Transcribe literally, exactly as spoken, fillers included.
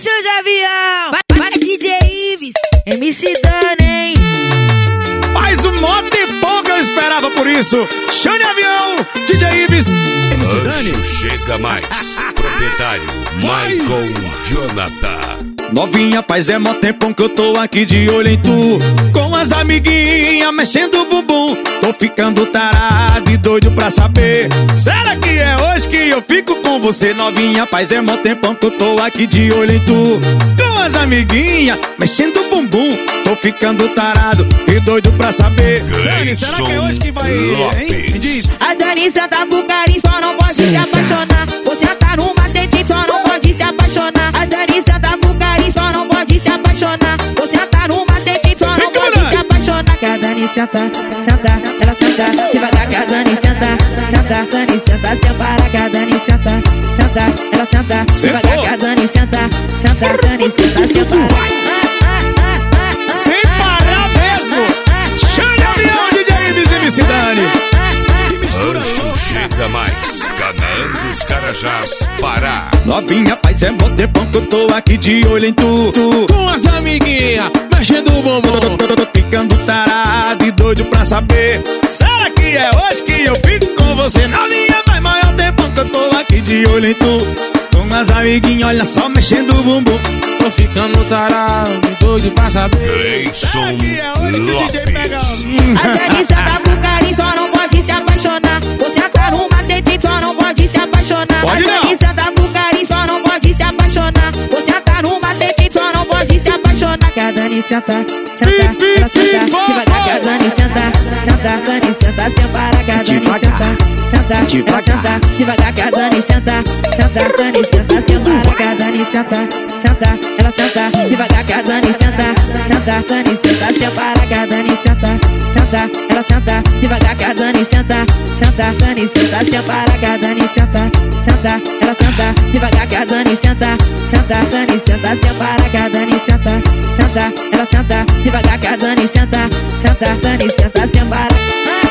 show de avião. Vai, vai D J Ives, M C Dani. Mais um mó tempão que eu esperava por isso. Show de avião, D J Ives, M C Dani. Anjo chega mais. Proprietário Michael Jonathan. Novinha, faz é mó tempão que eu tô aqui de olho em tu, com as amiguinhas mexendo o bumbum. Tô ficando tarado e doido pra saber, será que é hoje que eu fico com você? Novinha, faz é mó tempão que eu tô aqui de olho em tu, com as amiguinhas mexendo o bumbum. Tô ficando tarado e doido pra saber, Dani, será que é hoje que vai, hein? Me diz. A Dani senta pro carinho, só não pode se apaixonar. Você tá no macete, só não pode se apaixonar. A Dani senta pro carinho, só não pode se apaixonar. Você tá no macete, só não pode se apaixonar. Que a Dani senta, senta, ela senta devagar. Que a Dani senta, senta, Dani senta sem parar. Que a Dani senta, senta, ela senta devagar. Que a Dani senta, senta, Dani senta sem parar. Sem parar mesmo. Show de avião, D J Ives e M C Dani. Anjo chega mais. Canaã dos Carajás, Pará. Novinha, faz é mó tempão que eu tô aqui de olho em tu, tu, com as amiguinhas mexendo o bumbum. tô, tô, tô, tô ficando tarado e doido pra saber, será que é hoje que eu fico com você? Novinha, faz maior tempão que eu tô aqui de olho em tu, com as amiguinhas, olha só, mexendo o bumbum. Tô ficando tarado e doido pra saber, Gleison que é hoje que o D J pega? Lopes. A Dani senta pro carinho, só não pode se apaixonar. Você tá no macete, só não pode se apaixonar. Pode A Dani senta pro carinho, só não pode se apaixonar. Você tá no macete, só não pode se apaixonar. Que a Dani senta, senta, ela senta devagar. Que a Dani senta, senta, Dani senta sem parar. Que a Dani senta, senta, ela senta devagar. Que a Dani senta, senta, Dani senta sem parar. Que a Dani senta, senta, ela senta devagar. Que a Dani senta, senta, Dani senta sem parar. Que a Dani senta, senta, ela senta devagar. Que a Dani senta, senta, Dani senta sem parar. Que a Dani senta, senta, ela senta devagar. Que a Dani senta, senta, Dani senta sem parar. Que a Dani senta, senta, ela senta devagar. Que a Dani senta, senta, Dani senta sem parar.